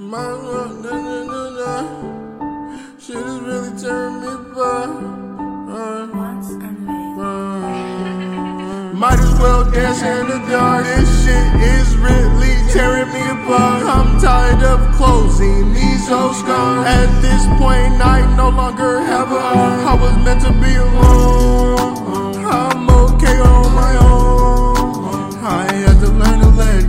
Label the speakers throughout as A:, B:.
A: Shit is really tearing me apart. Might as well dance in the dark. This shit is really tearing me apart. I'm tired of closing these old scars. At this point, I no longer have a heart. I was meant to be alone. I'm okay on my own. I had to learn to let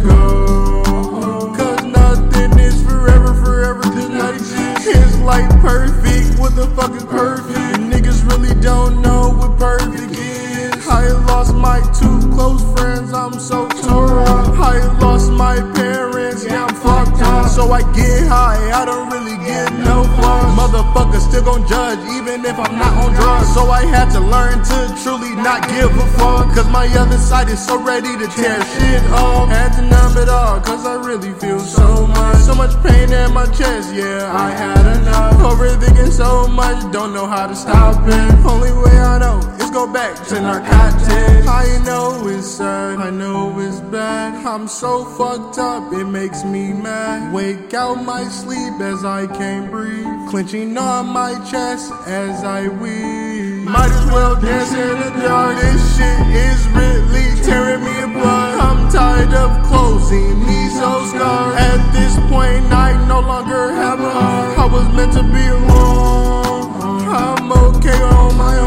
A: go. Cause nothing is forever, does not exist. It's like perfect, what the fuck is perfect? Niggas really don't know what perfect is. I lost my two close friends, I'm so tore up. I lost my parents, yeah, I'm fucked up. So I get high, I don't really get no fuck. Motherfuckers still gon' judge, even if I'm not on drugs. So I had to learn to truly not give a fuck. Cause my other side is so ready to tear shit up. Had to numb it all, cause I really feel so much. So much pain in my chest, yeah, I had enough. Overthinking so much, don't know how to stop it. Only way I know is go back to narcotics. I know it's sad, I know it's bad. I'm so fucked up, it makes me mad. Wake out my sleep as I can't breathe, clenching on my chest as I weep. Might as well dance in the dark. This shit is really tearing me apart. I'm tired of closing these old scars. At this point, I no longer have a heart. I was meant to be alone. I'm okay on my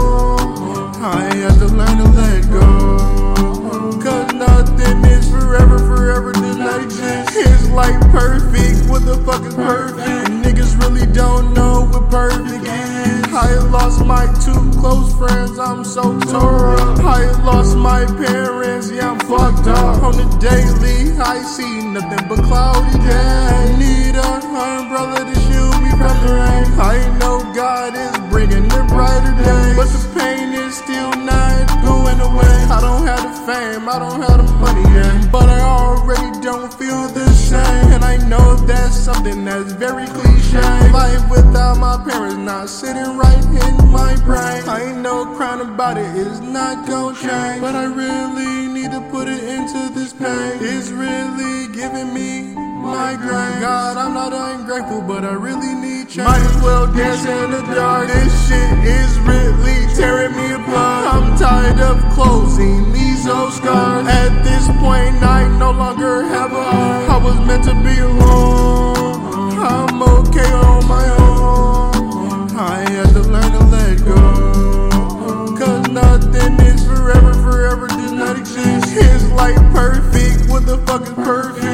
A: own. I had to learn to let go. Cause nothing is forever, does not exist. It's like perfect, what the fuck is perfect? Niggas really don't know what perfect is. I lost my two close friends, I'm so tore up. I lost my parents, yeah, I'm fucked up. On the daily, I see nothing but cloudy days. Need an umbrella to shield me from the rain. I know God is bringing the brighter days, but the pain is still not going away. I don't have the fame, I don't have the money yet, but I already don't feel the same. And I know that's something that's very cliche. Life without my parents not sitting right in my brain. I know crying about it is not gonna change, but I really need to put it into this pain. It's really giving me migraine. God, I'm not ungrateful, but I really need change. Might as well dance in the dark. This shit is really tearing me apart. I'm tired of closing these old scars. At this point, I no longer have a heart. I was meant to be alone. I'm okay on my own. I had to learn to let go. Cause nothing is forever, does not exist. It's like perfect, what the fuck is perfect?